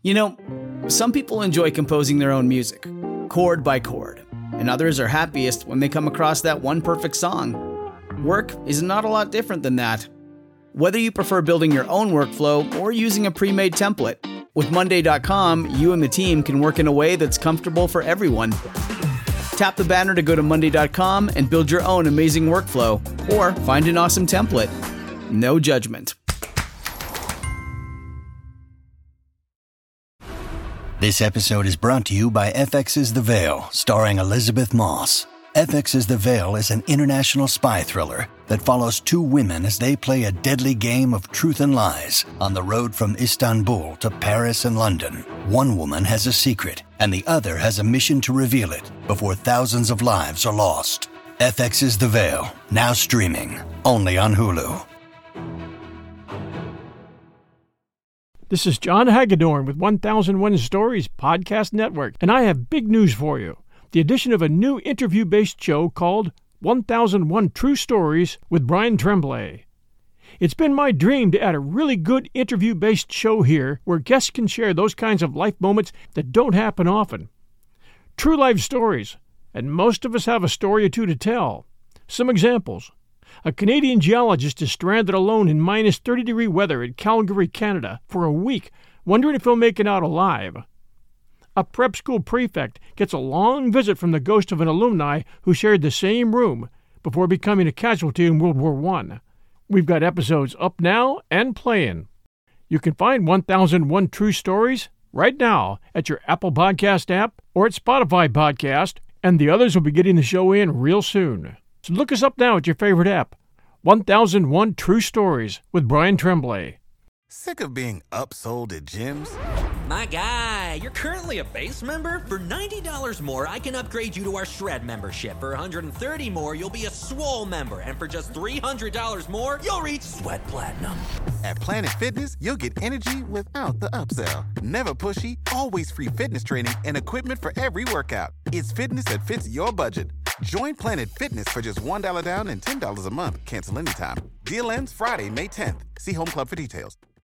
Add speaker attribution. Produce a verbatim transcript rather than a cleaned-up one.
Speaker 1: You know, some people enjoy composing their own music, chord by chord, and others are happiest when they come across that one perfect song. Work is not a lot different than that. Whether you prefer building your own workflow or using a pre-made template, with Monday dot com, you and the team can work in a way that's comfortable for everyone. Tap the banner to go to Monday dot com and build your own amazing workflow, or find an awesome template. No judgment.
Speaker 2: This episode is brought to you by F X's The Veil, starring Elizabeth Moss. F X's The Veil is an international spy thriller that follows two women as they play a deadly game of truth and lies on the road from Istanbul to Paris and London. One woman has a secret, and the other has a mission to reveal it before thousands of lives are lost. F X's The Veil, now streaming, only on Hulu.
Speaker 3: This is John Hagedorn with one thousand one Stories Podcast Network, and I have big news for you. The addition of a new interview-based show called one thousand one True Stories with Brian Tremblay. It's been my dream to add a really good interview-based show here where guests can share those kinds of life moments that don't happen often. True life stories, and most of us have a story or two to tell. Some examples. A Canadian geologist is stranded alone in minus thirty degree weather in Calgary, Canada, for a week, wondering if he'll make it out alive. A prep school prefect gets a long visit from the ghost of an alumni who shared the same room before becoming a casualty in World War One. We've got episodes up now and playing. You can find one thousand one True Stories right now at your Apple Podcast app or at Spotify Podcast, and the others will be getting the show in real soon. So look us up now at your favorite app. one thousand one True Stories with Brian Tremblay.
Speaker 4: Sick of being upsold at gyms?
Speaker 5: My guy, you're currently a base member? For ninety dollars more, I can upgrade you to our Shred membership. For one hundred thirty dollars more, you'll be a Swole member. And for just three hundred dollars more, you'll reach Sweat Platinum.
Speaker 4: At Planet Fitness, you'll get energy without the upsell. Never pushy, always free fitness training and equipment for every workout. It's fitness that fits your budget. Join Planet Fitness for just one dollar down and ten dollars a month. Cancel anytime. Deal ends Friday, May tenth. See Home Club for details.